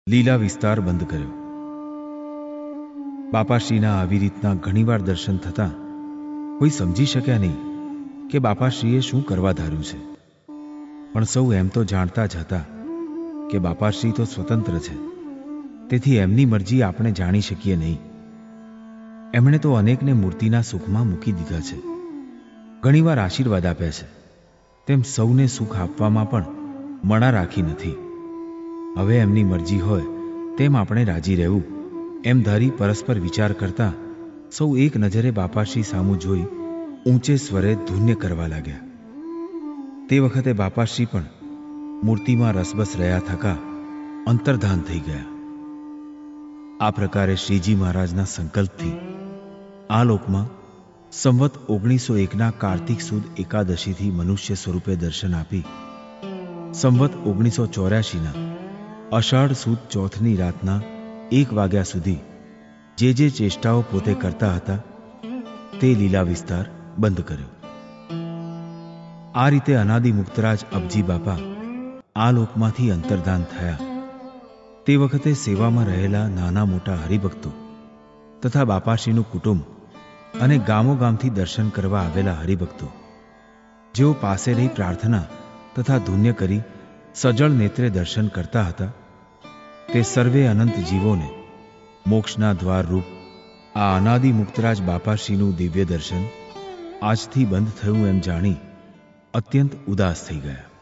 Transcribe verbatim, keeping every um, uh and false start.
લીલા વિસ્તાર બંધ કર્યો. બાપાશ્રીના આવી રીતના ઘણીવાર દર્શન થતાં કોઈ સમજી શક્યા નહીં કે બાપાશ્રીએ શું કરવા ધાર્યું છે. પણ સૌ એમ તો જાણતા જ હતા કે બાપાશ્રી તો સ્વતંત્ર છે, તેથી એમની મરજી આપણે જાણી શકીએ નહીં. એમણે તો અનેકને મૂર્તિના સુખમાં મૂકી દીધા છે, ઘણીવાર આશીર્વાદ આપ્યા છે, તેમ સૌને સુખ આપવામાં પણ મણા રાખી નથી. હવે એમની મરજી હોય તેમ આપણે રાજી રહેવું એમ ધારી પરસ્પર વિચાર કરતા સૌ એક નજરે બાપાશ્રી સામું જોઈ ઊંચે સ્વરે ધુન્ય કરવા લાગ્યા. તે વખતે બાપાશ્રી પણ મૂર્તિમાં રસબસ રહ્યા થકા અંતર્ધાન થઈ ગયા. આ પ્રકારે શ્રીજી મહારાજના સંકલ્પથી આ લોકમાં સંવત ઓગણીસો એકના કાર્તિક સુદ એકાદશીથી મનુષ્ય સ્વરૂપે દર્શન આપી સંવત ઓગણીસો ચોર્યાસીના અષાઢ સુદ ચોથની રાતના એક વાગ્યા સુધી જે જે ચેષ્ટાઓ પોતે કરતા હતા તે લીલા વિસ્તાર બંધ કર્યો. આ રીતે અનાદિ મુક્તરાજ અબજી બાપા આ લોકમાંથી અંતર્ધાન થયા. તે વખતે સેવામાં રહેલા નાના મોટા હરિભક્તો તથા બાપાશ્રીનું કુટુંબ અને ગામો ગામથી દર્શન કરવા આવેલા હરિભક્તો જેઓ પાસે રહી પ્રાર્થના તથા ધુન્ય કરી સજળ નેત્રે દર્શન કરતા હતા, તે સર્વે અનંત જીવોને મોક્ષના દ્વાર રૂપ આ અનાદિ મુક્તરાજ બાપાશ્રીનું દિવ્ય દર્શન આજથી બંધ થયું એમ જાણી અત્યંત ઉદાસ થઈ ગયા.